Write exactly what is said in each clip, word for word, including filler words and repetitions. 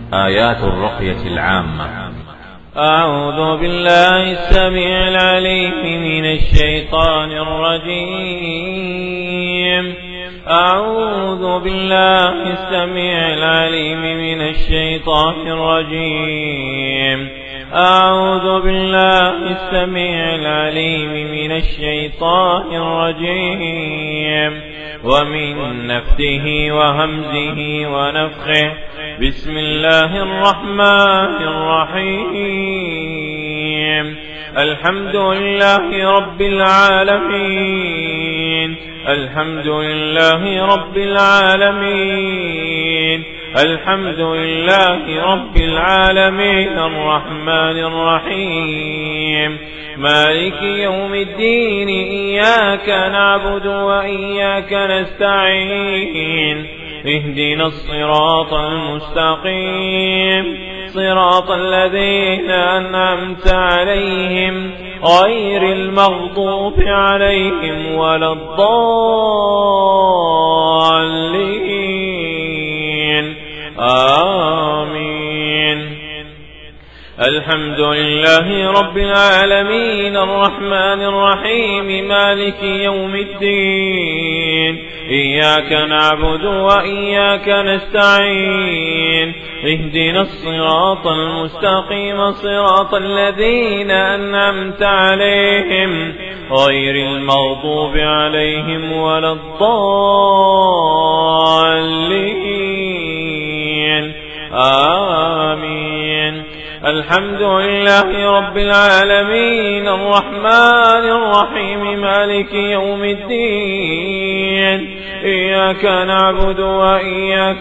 آيات الرقية العامة. أعوذ بالله السميع العليم من الشيطان الرجيم أعوذ بالله السميع العليم من الشيطان الرجيم أعوذ بالله السميع العليم من الشيطان الرجيم ومن نفثه وهمزه ونفخه. بسم الله الرحمن الرحيم الحمد لله رب العالمين الحمد لله رب العالمين الحمد لله رب العالمين الرحمن الرحيم مالك يوم الدين إياك نعبد وإياك نستعين اهدنا الصراط المستقيم صراط الذين أنعمت عليهم غير المغضوب عليهم ولا الضالين آمين. الحمد لله رب العالمين الرحمن الرحيم مالك يوم الدين إياك نعبد وإياك نستعين اهدنا الصراط المستقيم صراط الذين أنعمت عليهم غير المغضوب عليهم ولا الضالين آمين. الحمد لله رب العالمين الرحمن الرحيم مالك يوم الدين إياك نعبد وإياك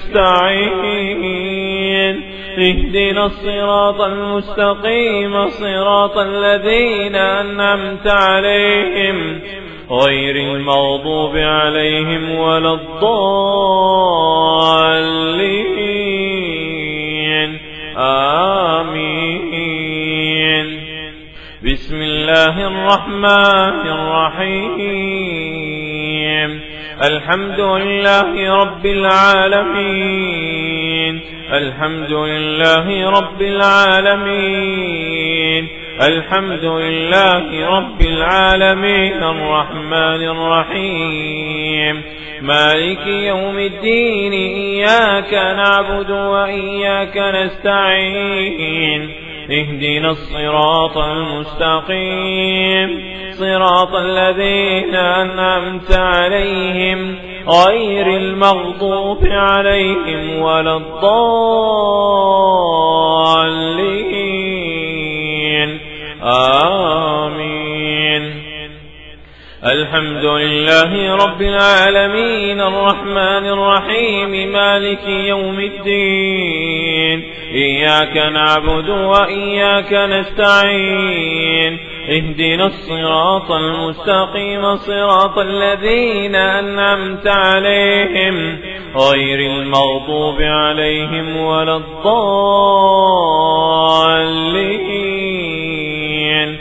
نستعين اهدنا الصراط المستقيم صراط الذين أنعمت عليهم غير المغضوب عليهم ولا الضالين آمين. بسم الله الرحمن الرحيم الحمد لله رب العالمين الحمد لله رب العالمين الحمد لله رب العالمين الرحمن الرحيم مالك يوم الدين إياك نعبد وإياك نستعين اهدنا الصراط المستقيم صراط الذين أنعمت عليهم غير المغضوب عليهم ولا الضالين آمين. الحمد لله رب العالمين الرحمن الرحيم مالك يوم الدين إياك نعبد وإياك نستعين اهدنا الصراط المستقيم صراط الذين أنعمت عليهم غير المغضوب عليهم ولا الضالين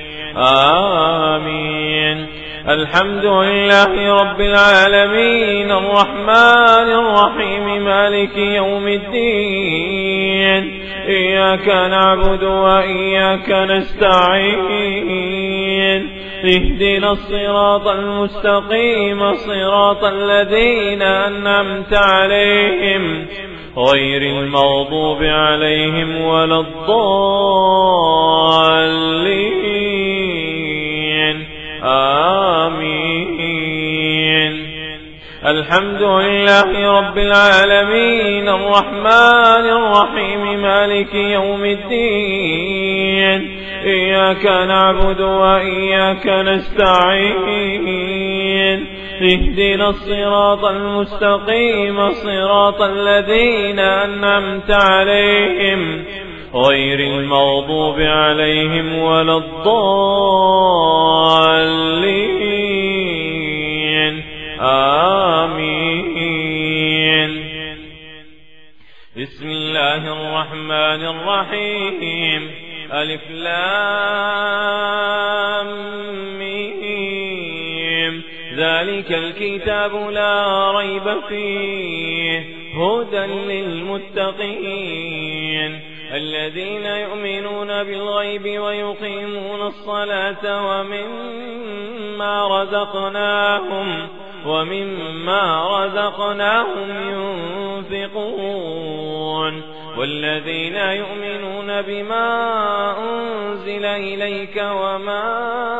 آمين. الحمد لله رب العالمين الرحمن الرحيم مالك يوم الدين إياك نعبد وإياك نستعين اهدنا الصراط المستقيم صراط الذين أنعمت عليهم غير المغضوب عليهم ولا الضالين آمين. الحمد لله رب العالمين الرحمن الرحيم مالك يوم الدين إياك نعبد وإياك نستعين اهدنا الصراط المستقيم صراط الذين أنعمت عليهم غير المغضوب عليهم ولا الضالين آمين. بسم الله الرحمن الرحيم ألف لام ميم ذلك الكتاب لا ريب فيه هدى للمتقين الذين يؤمنون بالغيب ويقيمون الصلاة ومما رزقناهم ومما رزقناهم ينفقون والذين يؤمنون بما أنزل إليك وما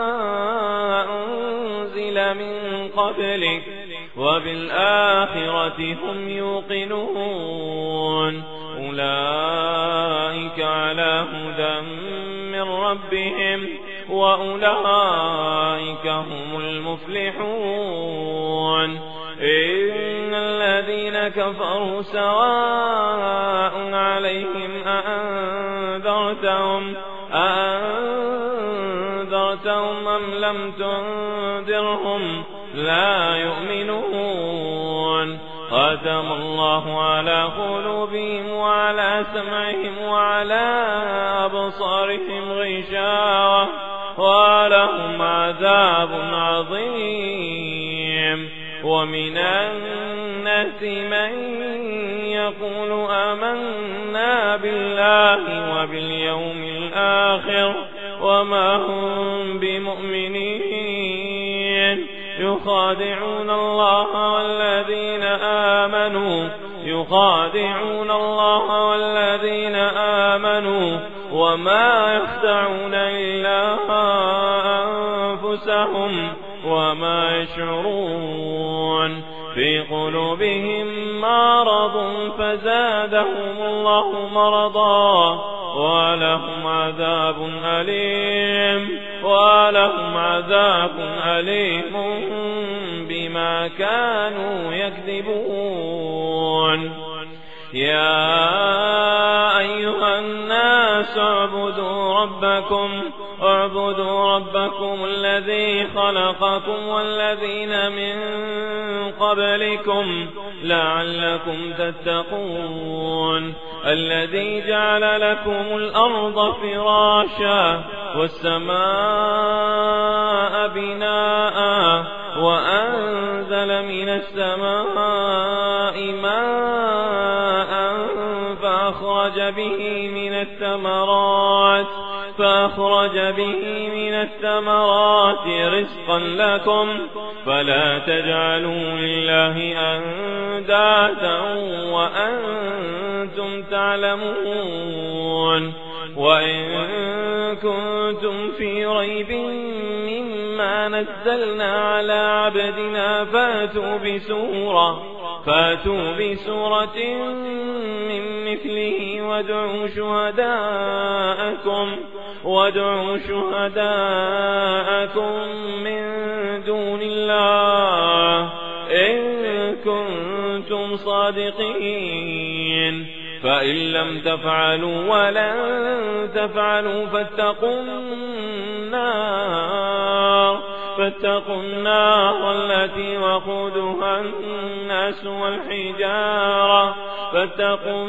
أنزل من قبلك وبالآخرة هم يوقنون أولئك على هدى من ربهم وأولئك هم المفلحون إن الذين كفروا سواء عليهم أأنذرتهم أأنذرتهم أم لم تنذرهم لا يؤمنون ختم الله على قلوبهم وعلى سمعهم وعلى أبصارهم غشاوة ولهم عذاب عظيم ومن الناس من يقول آمنا بالله وباليوم الآخر وما هم بمؤمنين يخادعون الله والذين آمنوا يخادعون الله والذين آمنوا وما يخدعون إلا أنفسهم وما يشعرون في قلوبهم مرض فزادهم الله مرضا ولهم عذاب أليم ولهم عذاب أليم بما كانوا يكذبون يا أيها الناس اعبدوا ربكم اعبدوا ربكم الذي خلقكم والذين من قبلكم لعلكم تتقون الذي جعل لكم الأرض فراشا والسماء بناء وأنزل من السماء ماء فأخرج به من الثمرات فأخرج به من الثمرات رزقا لكم فلا تجعلوا لله أندادا وأنتم تعلمون وإن كنتم في ريب مما نزلنا على عبدنا فاتوا بسورة فاتوا بسورة من مثله وادعوا شهداءكم وادعوا شهداءكم من دون الله إن كنتم صادقين فإن لم تفعلوا ولن تفعلوا فاتقوا النار فاتقوا النار التي وقودها الناس والحجارة فاتقوا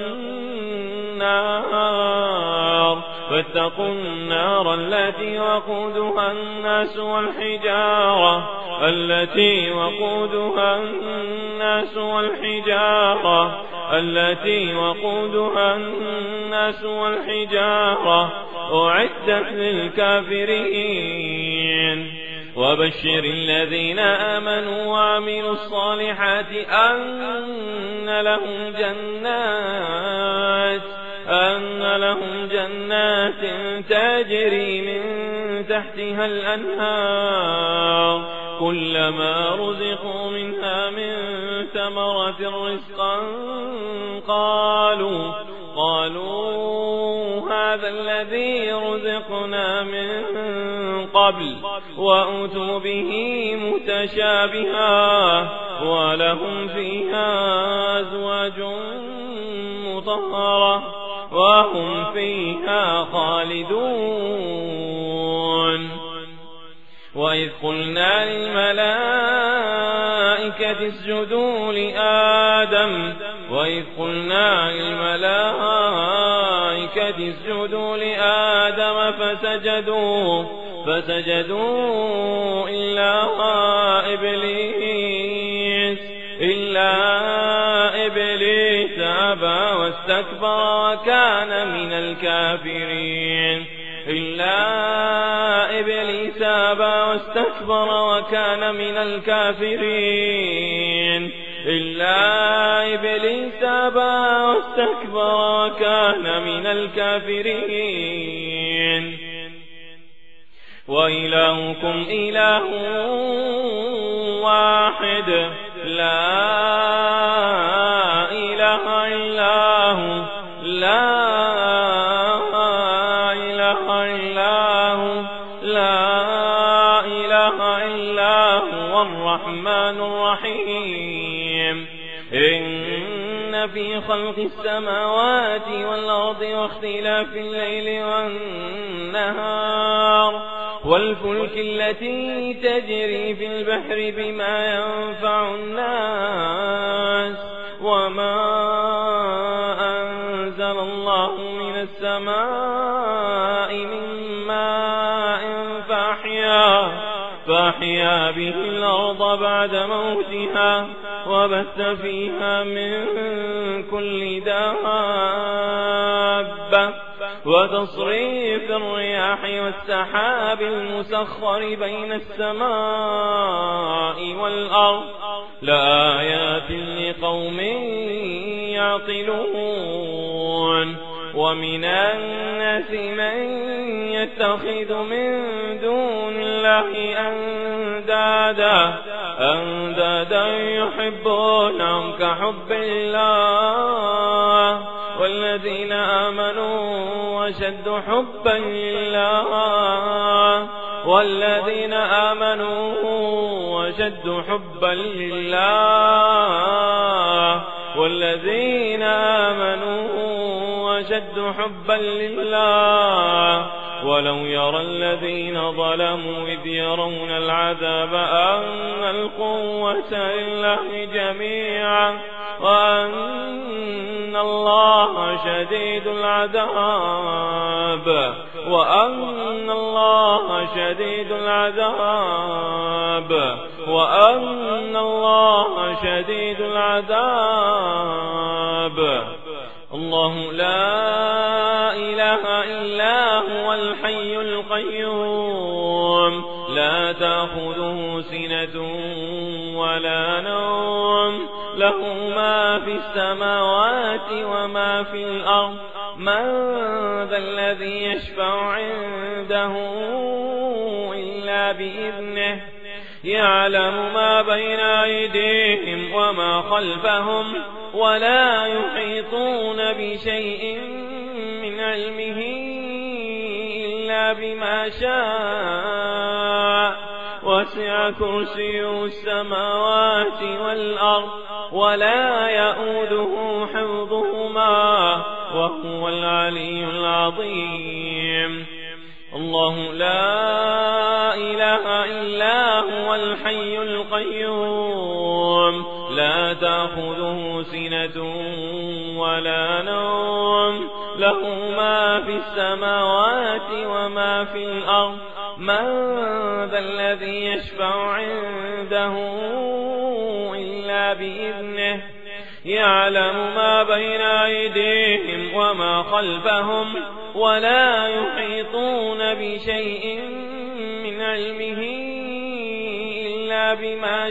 النار فاتقوا النار التي وقودها الناس والحجارة التي وقودها الناس والحجارة التي وقودها الناس والحجارة أعدت للكافرين وبشر الذين آمنوا وعملوا الصالحات أن لهم جنات أن لهم جنات تجري من تحتها الأنهار كلما رزقوا منها من ثمرة رزقا قالوا قالوا هذا الذي رزقنا من قبل وأتوا به متشابها ولهم فيها أزواج مطهرة وهم فيها خالدون وإذ قلنا للملائكة اسجدوا لآدم وإذ قلنا للملائكة اسجدوا لآدم فسجدوا فسجدوا إلا إبليس إلا إبليس أبى واستكبر وكان من الكافرين الكافرين إلا إبليس أبى واستكبر وكان من الكافرين وإلهكم إله واحد لا إله إلا هو لا إله إلا هو لا إله إلا هو الرحمن الرحيم إن في خلق السماوات والأرض واختلاف الليل والنهار والفلك التي تجري في البحر بما ينفع الناس وما أنزل الله من السماء من ماء فأحيا فأحيا به الأرض بعد موتها وبث فيها من كل دابة وتصريف الرياح والسحاب المسخر بين السماء والأرض لآيات لقوم يعقلون ومن الناس من يتخذ من دون الله أندادا أندادا يحبونهم كحب الله والذين آمنوا وشد حبا لله والذين آمنوا وشد حبا لله والذين آمنوا وشد حبا لله ولو يرى الذين ظلموا إذ يرون العذاب أن القوة لله جميعا وأن الله شديد العذاب وأن الله شديد العذاب وأن الله شديد العذاب الله لا إله إلا هو الحي القيوم لا تأخذه سنة ولا نوم له ما في السماوات وما في الأرض من ذا الذي يشفع عنده إلا بإذنه يعلم ما بين أيديهم وما خلفهم ولا يحيطون بشيء من علمه إلا بما شاء وسع كرسيه السماوات والأرض ولا يؤوده حفظهما وهو العلي العظيم الله لا إله إلا هو الحي القيوم لا تأخذه سنة ولا نوم له ما في السماوات وما في الأرض من ذا الذي يشفع عنده إلا بإذنه يعلم ما بين أيديهم وما خلفهم ولا يحيطون بشيء من علمه إلا بما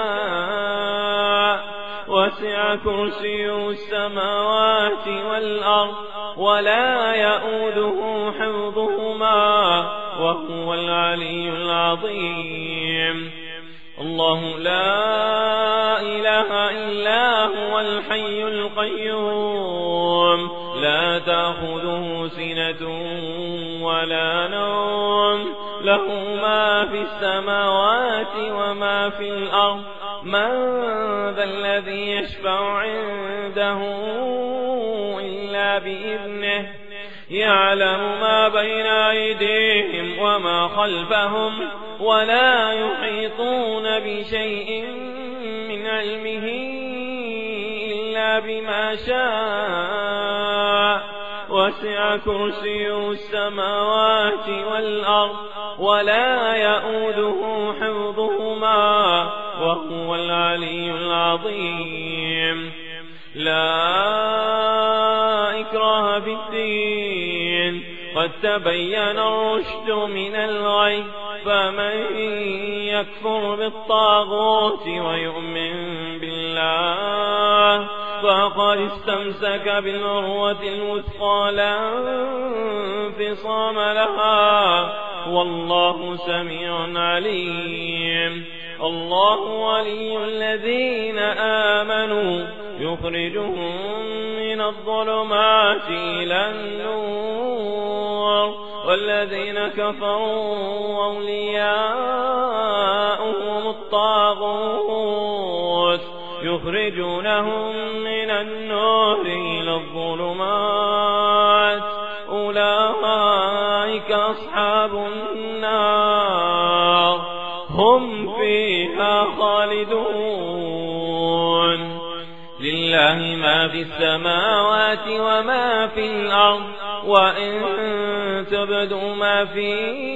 شاء وسع كرسيه السماوات والأرض ولا يؤوده حفظهما وهو العلي العظيم الله لا إله إلا هو الحي القيوم لا تأخذه سنة ولا نوم له ما في السماوات وما في الأرض من ذا الذي يشفع عنده إلا بإذنه يعلم ما بين أيديهم وما خلفهم ولا يحيطون بشيء من علمه إلا بما شاء وسع كرسيه السماوات والأرض ولا يؤوده حفظهما وهو العلي العظيم لا إكراه في الدين قد تبين الرشد من الغي فمن يكفر بالطاغوت ويؤمن بالله فقد استمسك بالعروة الوثقى لا انفصام لها والله سميع عليم. الله ولي الذين آمنوا يخرجهم من الظلمات إلى النور والذين كفروا أولياؤهم الطاغوت يخرجونهم من النور إلى الظلمات أولئك أصحاب النار هم فيها خالدون. لله ما في السماوات وما في الأرض وإن تبدوا ما في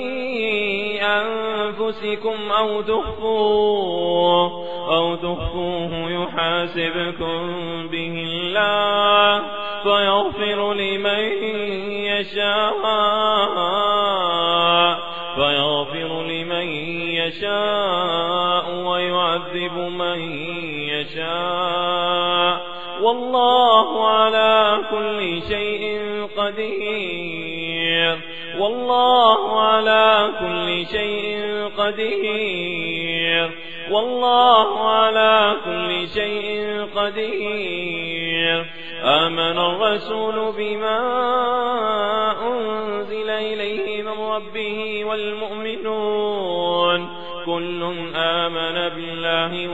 أنفسكم أو تخفوه أو تخفوه يحاسبكم به الله فيغفر لمن يشاء فيغفر لمن يشاء ويعذب من يشاء والله على كل شيء قدير. والله على كل شيء قدير. والله على كل شيء قدير. آمن الرسول بما أنزل إليه من ربه والمؤمنون كل آمن بالله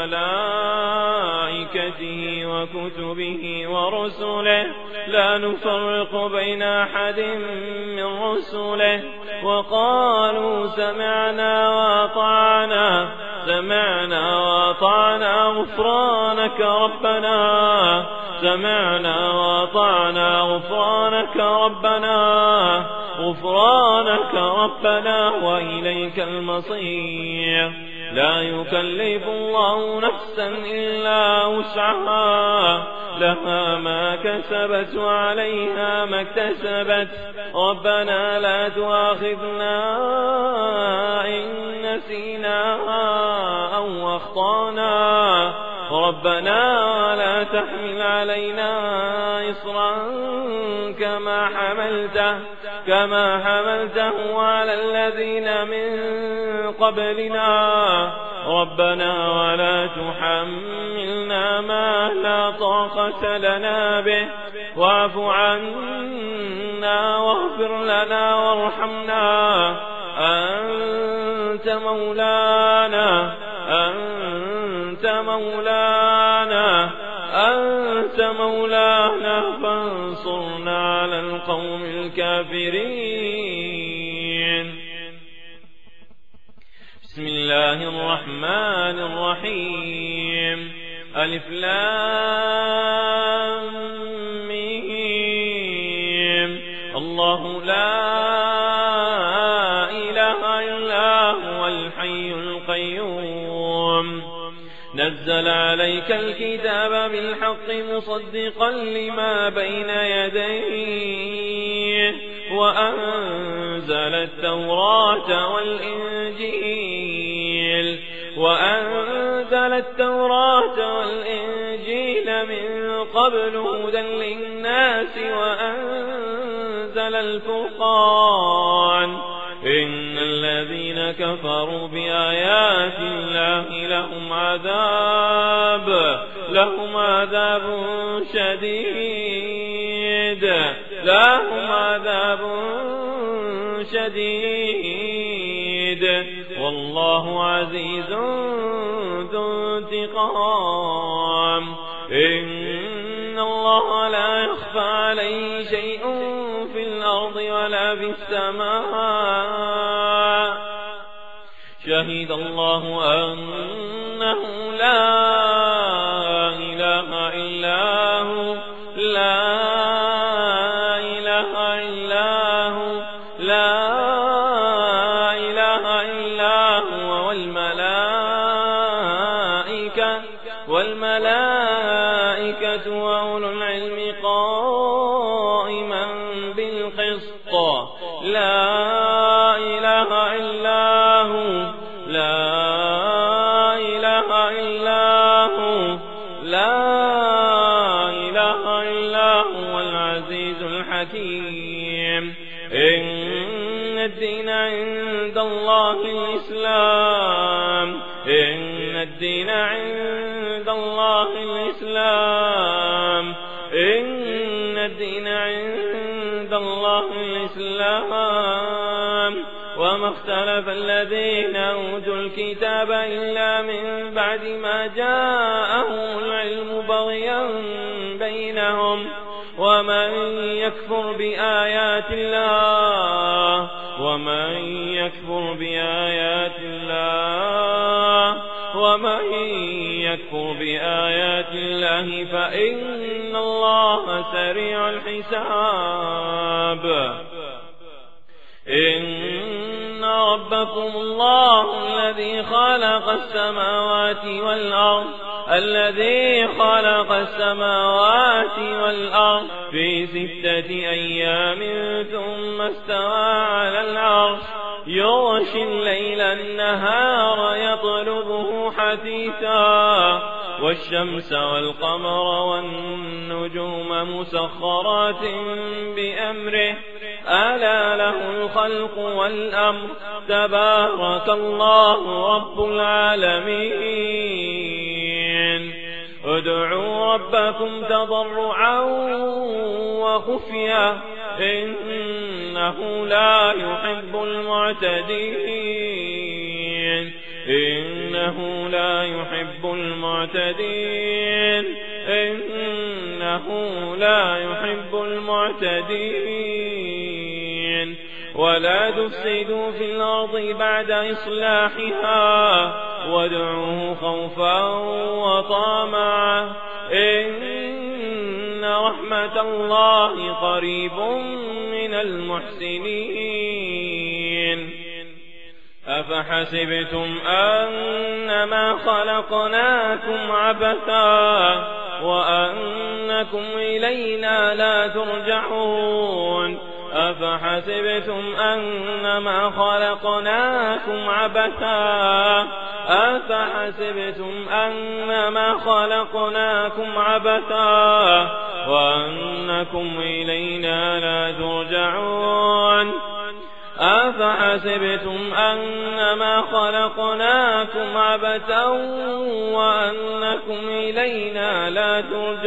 وملائكته وكتبه ورسله لا نفرق بين أحد من رسله وقالوا سمعنا وأطعنا سمعنا وأطعنا غفرانك ربنا سمعنا وأطعنا غفرانك ربنا غفرانك ربنا وإليك المصير. لا يكلف الله نفسا إلا وسعها لها ما كسبت وعليها ما اكتسبت ربنا لا تؤاخذنا إن نسينا أو أخطأنا ربنا لا تحمل علينا إصرا كما حملته كما حملته على الذين من قبلنا ربنا ولا تحملنا ما لا طاقة لنا به واعف عنا واغفر لنا وارحمنا أنت مولانا أنت مولانا أنت مولانا فانصرنا على القوم الكافرين. بسم الله الرحمن الرحيم. ألف لام ميم. الله لا إله إلا هو الحي القيوم نزل عليك الكتاب بالحق مصدقا لما بين يديه وأنزل التوراة والإنجيل وأنزل التوراة والإنجيل من قبل هدى للناس وأنزل الفرقان إن الذين كفروا بآيات الله لهم عذاب لهم عذاب شديد لهم عذاب شديد والله عزيز ذو انتقام. إن الله لا يخفى عليه شيء في الأرض ولا في السماء شهد الله أنه لا إله إلا هو لا إله إلا هو لا إله إلا هو والملائكة والملائكة وأولو العلم قائما بالقسط لا إله إلا إلا هو العزيز الحكيم. إن الدين عند الله الإسلام إن الدين عند الله الإسلام إن الدين عند الله الإسلام وما اختلف الذين أوتوا الكتاب إلا من بعد ما جاءهم العلم بغيا بينهم ومن يكفر بآيات الله ومن يكفر بآيات الله ومن يكفر بآيات الله فإن الله سريع الحساب. إن ربكم الله الذي خلق السماوات والأرض الذي خلق السماوات والأرض في ستة أيام ثم استوى على العرش يغشي الليل النهار يطلبه حثيثا والشمس والقمر والنجوم مسخرات بأمره ألا له الخلق والأمر تبارك الله رب العالمين. ادعوا ربكم تضرعا وخفيا إنه لا يحب المعتدين إنه لا يحب المعتدين إنه لا يحب المعتدين. ولا تفسدوا في الأرض بعد إصلاحها وادعوه خوفا وطمعا إن رحمة الله قريب من المحسنين. أفحسبتم أنما خلقناكم عبثا وأنكم إلينا لا ترجعون أفحسبتم أنما خلقناكم عبثا أفحسبتم أنما خلقناكم عبثا وأنكم إلينا لا ترجعون أفحسبتم أنما خلقناكم عبثا وأنكم إلينا لا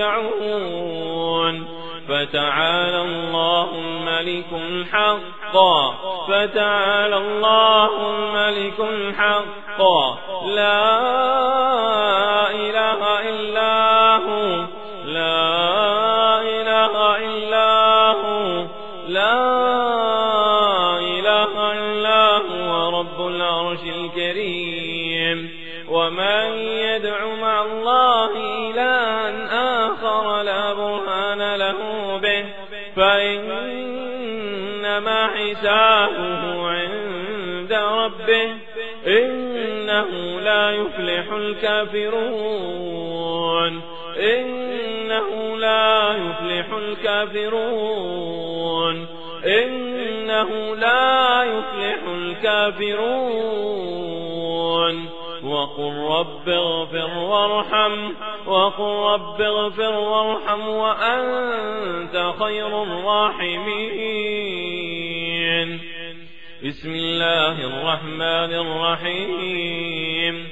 ترجعون فتعالى الله الملك الحق فتعالى الله الملك الحق لا إله إلا هو لا إله إلا هو لا إله إلا هو رب العرش الكريم. ومن يدع مع الله إلها آخر لا برهان له به فإنما حسابه عند ربه إنه لا يفلح الكافرون إنه لا يفلح الكافرون إنه لا يفلح الكافرون. وقل رب اغفر وارحم وقل رب اغفر وارحم وأنت خير الراحمين. بسم الله الرحمن الرحيم.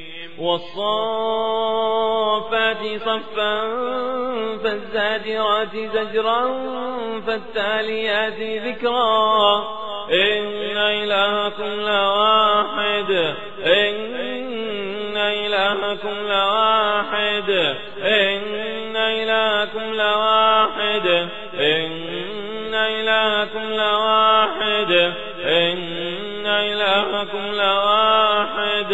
والصافات صفا فالزاجرات زجرا فالتاليات ذكرا إن إلهكم لواحد إن إلهكم لواحد إن إلهكم لواحد إن إلهكم لواحد إن إلهكم لواحد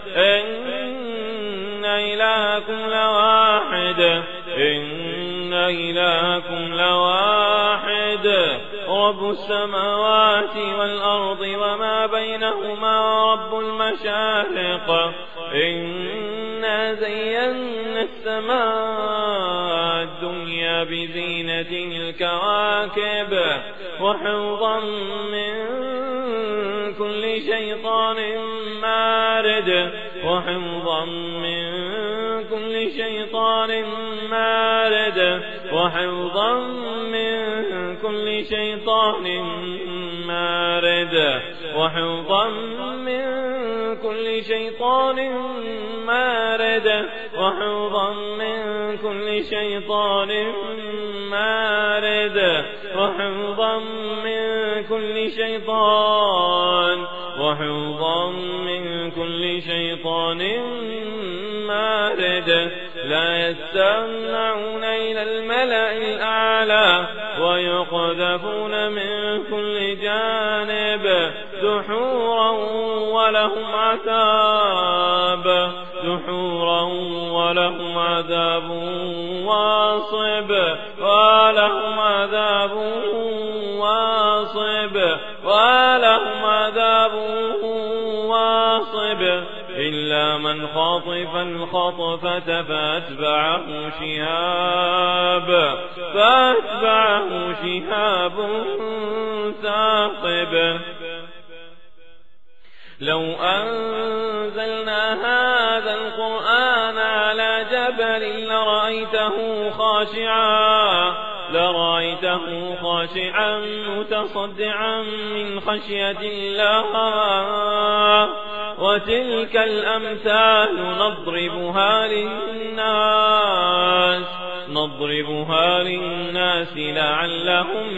إن إلهكم لواحد إن إلهكم لواحد رب السماوات والأرض وما بينهما رب المشارق إنا زينا السماء الدنيا بزينة الكواكب وحفظا من كل شيطان مارد وحفظا من كل شيطان مارد وحفظا من كل شيطان مارد وحفظا من كل شيطان مارد وحفظا من كل شيطان مارد وحفظا من كل شيطان وحفظا من كل شيطان مارد لا يستمعون إلى الملأ الأعلى ويقذفون من كل جانب دحورا ولهم عذاب دحورا ولهم عذاب واصب ولهم عذاب واصب ولهم عذاب واصب إلا من خطف الخطفة فأتبعه شهاب فأتبعه شهاب ثاقب لو أنزلنا هذا القرآن على جبل لرأيته خاشعا لرأيته خاشعا متصدعا من خشية الله وتلك الأمثال نضربها للناس نضربها للناس لعلهم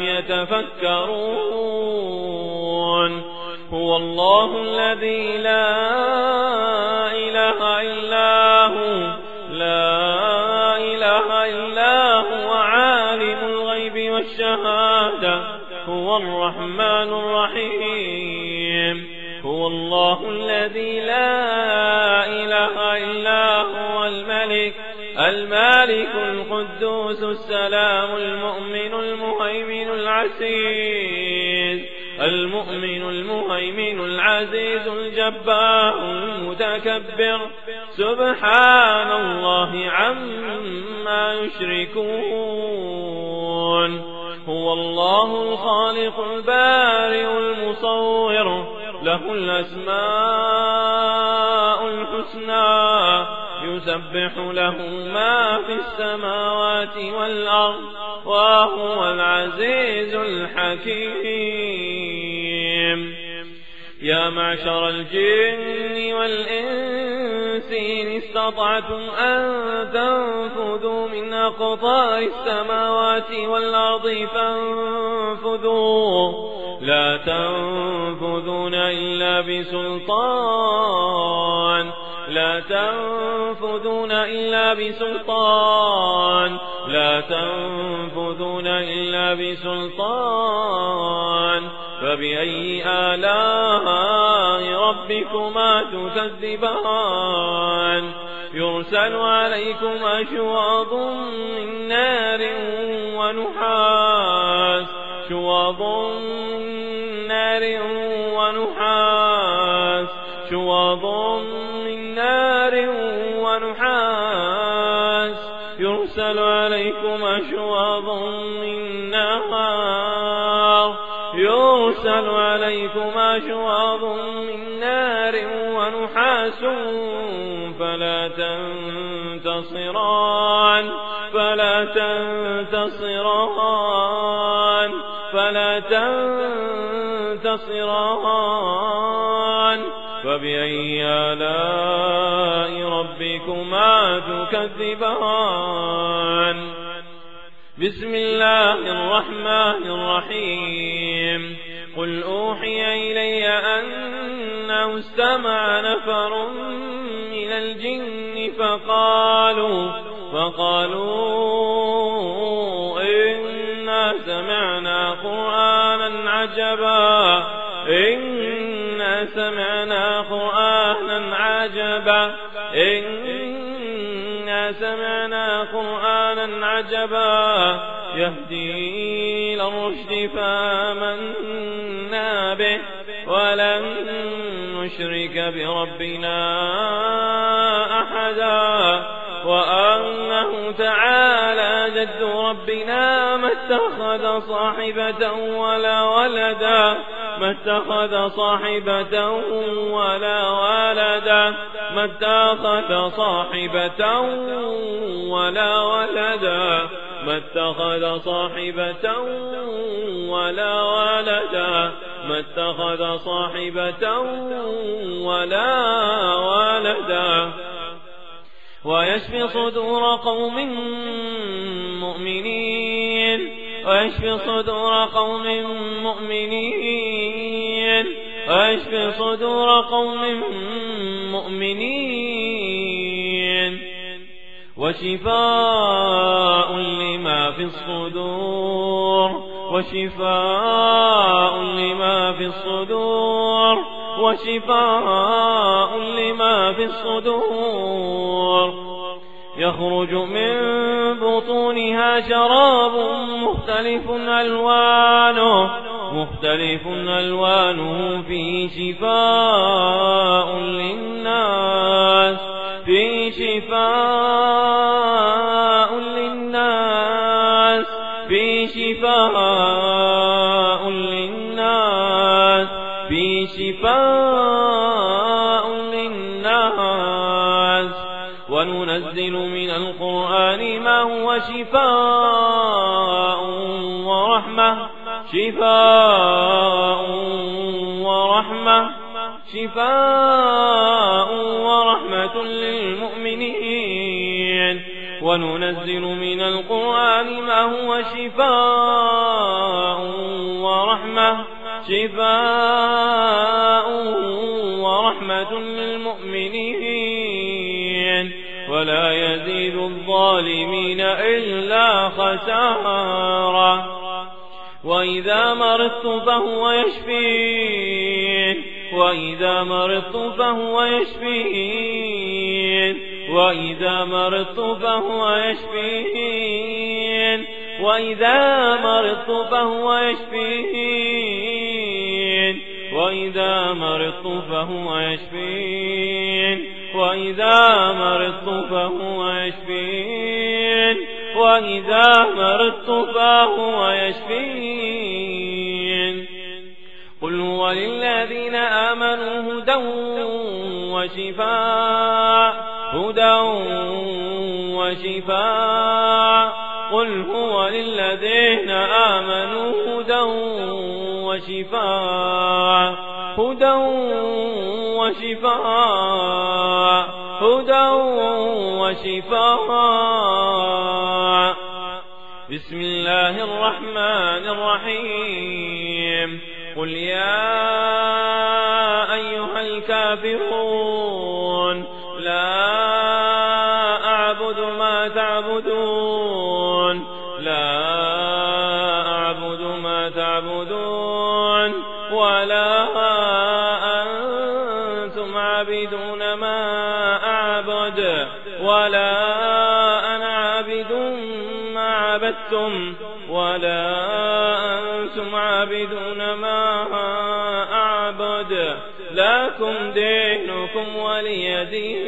يتفكرون هو الله الذي لا إله إلا هو لا إله إلا هو عالم الغيب والشهادة هو الرحمن الرحيم هو الله الذي لا إله إلا هو الملك المالك القدوس السلام المؤمن المهيمن العزيز المؤمن المهيمن العزيز الجبار المتكبر سبحان الله عما يشركون هو الله الخالق البارئ المصور له الأسماء الحسنى يسبح له ما في السماوات والأرض وهو العزيز الحكيم يا معشر الجن والإنس إن استطعتم أن تنفذوا من أقطار السماوات والأرض فانفذوا لا تنفذون إلا بسلطان لا تنفذون إلا بسلطان لا تنفذون إلا بسلطان فبأي آلاء ربكما تكذبان يرسل عليكما شواظ من نار ونحاس شواظ من نار ونحاس شواظ من نار ونحاس يرسل عليكما شواظ من نار يرسل عليكما شواظ من نار ونحاس فلا تنتصران فلا تنتصران فلا تنتصران فبأي آلاء ربكما تكذبان بسم الله الرحمن الرحيم قل أوحي إلي أنه استمع نفر من الجن فقالوا فقالوا إنا سمعنا قرآنا عجبا إنا سمعنا قرآنا عجبا إنا سمعنا قرآنا عجبا يهدي إلى الرشد فآمنا به ولن نشرك بربنا أحدا وأنه تعالى جد ربنا ما اتخذ صاحبة ولا ولدا ما اتخذ صاحبة ولا ولدا ما اتخذ صاحبة ولا ولدا ما اتخذ صاحبة ولا ولدا ما اتخذ صاحبة ولا ولدا ويشفي صدور قوم مؤمنين ويشفي صدور قوم مؤمنين ويشفي صدور قوم مؤمنين وشفاء لما في الصدور وشفاء لما في الصدور وشفاء لما في الصدور يخرج من بطونها شراب مختلف ألوانه مختلف ألوانه فيه شفاء للناس فيه شفاء للناس فيه شفاء للناس فيه شفاء للناس وننزل من القرآن ما هو شفاء ورحمة شفاء ورحمة شفاء ورحمة للمؤمنين وننزل من القرآن ما هو شفاء ورحمة شفاء ورحمة للمؤمنين ولا يزيد الظالمين إلا خسارة وإذا مرضت فهو يشفين وإذا مرضت فهو يشفين وإذا مرضت فهو يشفين وإذا مرضت فهو يشفين وإذا مرضت فهو يشفين وإذا مرضت فهو يشفين وإذا مرضت فهو يشفين قل هو للذين آمنوا هدى وشفاء هدى وشفاء قل هو للذين آمنوا هدى وشفاء هدى وشفاء هدى وشفاء بسم الله الرحمن الرحيم قل يا أيها الكافرون لا أعبد ما تعبدون لا أعبد ما تعبدون ولا أنتم عابدون ما أعبد ولا أنا عابد ما عبدتم ولا أنتم عابدون ما أعبد لكم دينكم ولي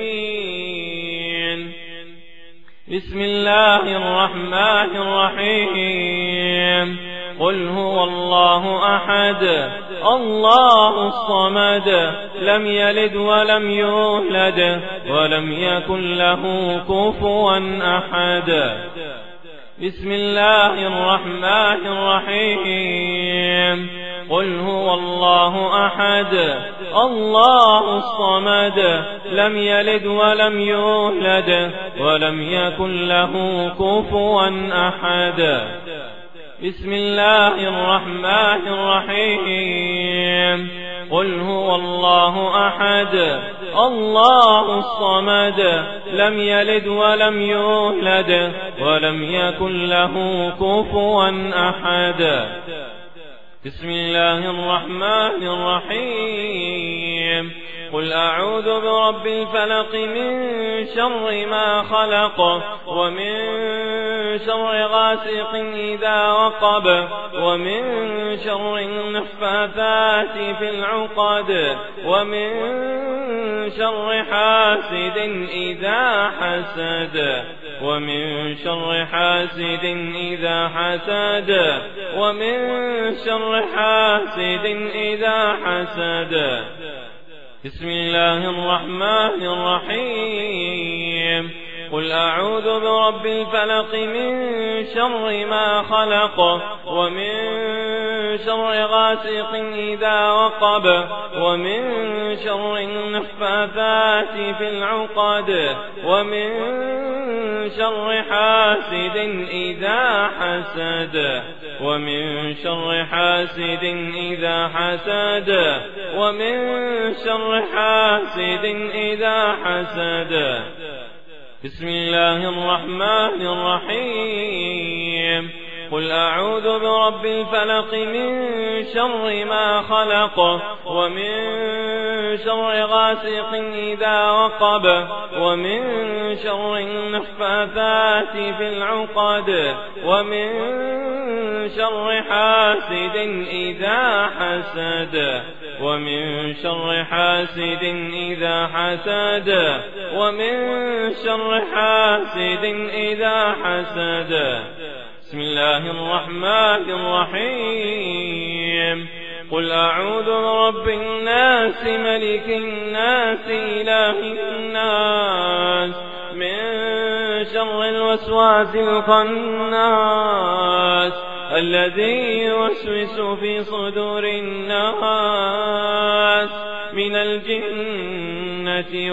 دين بسم الله الرحمن الرحيم قل هو الله أحد الله الصمد لم يلد ولم يولد ولم يكن له كفوا أحد بسم الله الرحمن الرحيم قل هو الله أحد الله الصمد لم يلد ولم يولد ولم يكن له كفوا أحد بسم الله الرحمن الرحيم قل هو الله أحد الله الصمد لم يلد ولم يولد ولم يكن له كفوا أحد بسم الله الرحمن الرحيم قل أعوذ برب الفلق من شر ما خلق ومن شر غاسق إذا وقب ومن شر النفاثات في العقد ومن شر حاسد إذا حسد ومن شر حاسد إذا حسد ومن شر حاسد إذا حسد بسم الله الرحمن الرحيم قل أعوذ برب الفلق من شر ما خلق ومن شر غاسق إذا وقب ومن شر النفاثات في العقد ومن شر حاسد إذا حسد ومن شر حاسد إذا حسد ومن شر حاسد إذا حسد. بسم الله الرحمن الرحيم. قل أعوذ برب الفلق من شر ما خلق ومن شر غاسق إذا وقب ومن شر النفاثات في العقد ومن شر حاسد إذا حسد ومن شر حاسد إذا حسد ومن شر حاسد إذا حسد. بسم الله الرحمن الرحيم. قل أعوذ برب الناس ملك الناس إله الناس من شر الوسواس الخناس الذي يوسوس في صدور الناس من الجنة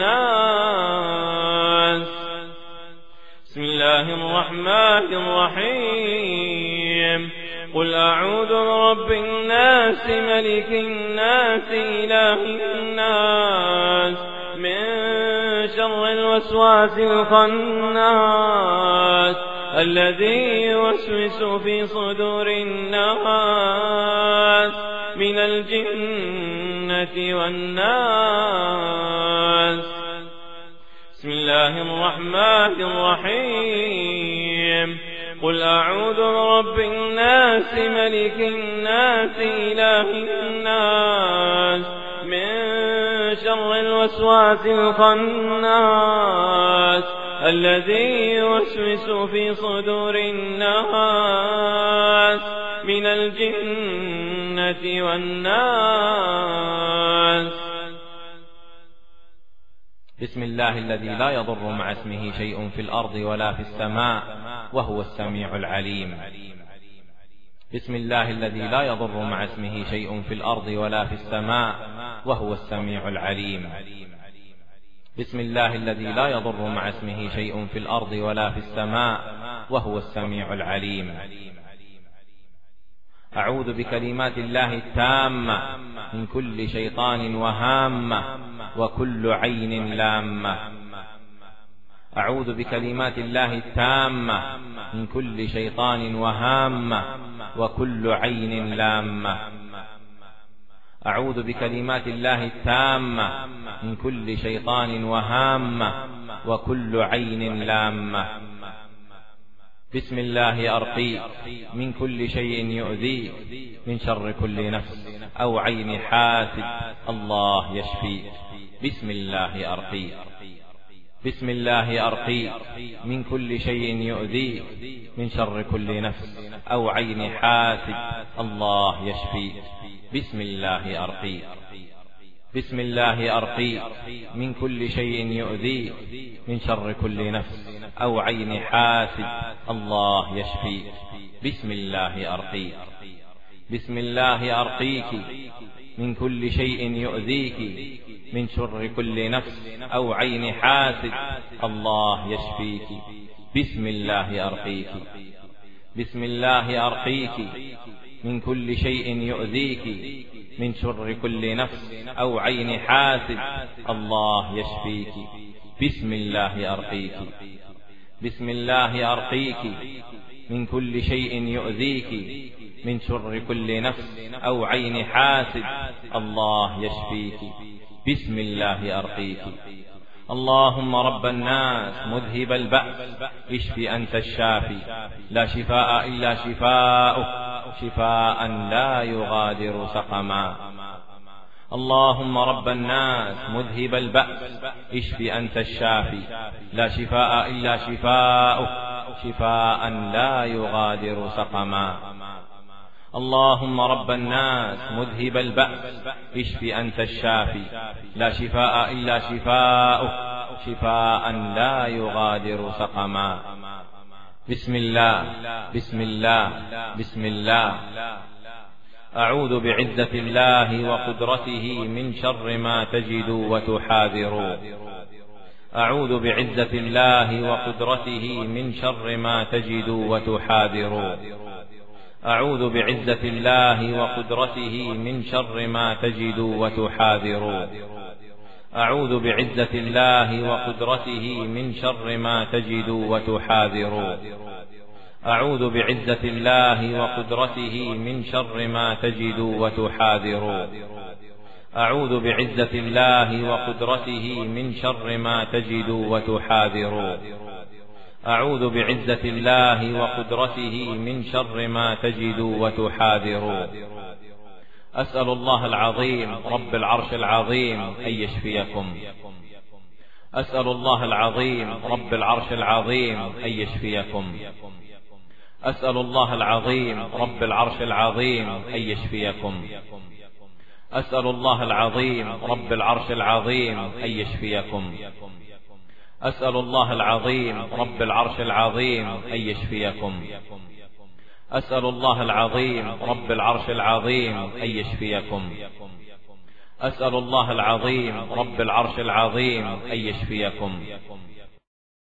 والناس. بسم الله الرحمن الرحيم. قل أعوذ برب الناس ملك الناس إله الناس من شر الوسواس الخناس الذي يوسوس في صدور الناس من الجنة والناس. بسم الله الرحمن الرحيم. قل أعوذ برب الناس ملك الناس إله الناس من شر الوسواس الخناس الذي يوسوس في صدور الناس من الجنة والناس. بسم الله الذي لا يضر مع اسمه شيء في الأرض ولا في السماء وهو السميع العليم. بسم الله الذي لا يضر مع اسمه شيء في الأرض ولا في السماء وهو السميع العليم. بسم الله الذي لا يضر مع اسمه شيء في الأرض ولا في السماء وهو السميع العليم. أعوذ بكلمات الله التامة من كل شيطان وهامة وكل عين لامة. أعوذ بكلمات الله التامة من كل شيطان وهامة وكل عين لامة. أعوذ بكلمات الله التامة من كل شيطان وهامة وكل عين لامة. بسم الله أرقيك من كل شيء يؤذيك من شر كل نفس أو عين حاسد الله يشفيك. بسم الله أرقيك. بسم الله أرقيك من كل شيء يؤذيك من شر كل نفس أو عين حاسد الله يشفيك. بسم الله أرقيك. بسم الله أرقيك من كل شيء يؤذيك من شر كل نفس أو عين حاسد الله يشفيك. بسم الله أرقيك. بسم الله أرقيك من كل شيء يؤذيك من شر كل نفس أو عين حاسد الله يشفيك. بسم الله أرقيك. بسم الله أرقيك من كل شيء يؤذيك من شر كل نفس أو عين حاسد الله يشفيك. بسم الله أرقيك. بسم الله أرقيك من كل شيء يؤذيك من شر كل نفس أو عين حاسد الله يشفيك. بسم الله أرقيك. اللهم رب الناس مذهب البأس اشف أنت الشافي لا شفاء إلا شفاؤك شفاء لا يغادر سقما. اللهم رب الناس مذهب البأس اشف أنت الشافي لا شفاء إلا شفاؤك شفاء لا يغادر سقما. اللهم رب الناس مذهب البأس اشف أنت الشافي لا شفاء إلا شفاؤك شفاء لا يغادر سقما. بسم الله بسم الله بسم الله. أعوذ بعزة الله وقدرته من شر ما تجد وتحاذر. أعوذ بعزة الله وقدرته من شر ما تجد وتحاذر. أعوذ بعزة الله وقدرته من شر ما تجد وتحاذر. أعوذ بعزة الله وقدرته من شر ما تجد وتحاذر. أعوذ بعزة الله وقدرته من شر ما تجد وتحاذر. أعوذ بعزة الله وقدرته من شر ما تجد وتحاذر. أعوذ بعزة الله وقدرته من شر ما تجد وتحاذر. أسأل الله العظيم رب العرش العظيم أن يشفيكم. أسأل الله العظيم رب العرش العظيم أن يشفيكم. أسأل الله العظيم رب العرش العظيم أن يشفيكم. أسأل الله العظيم رب العرش العظيم أن يشفيكم. أسأل الله العظيم رب العرش العظيم أن يشفيكم. أسأل الله العظيم رب العرش العظيم أن يشفيكم. أسأل الله العظيم رب العرش العظيم أن يشفيكم.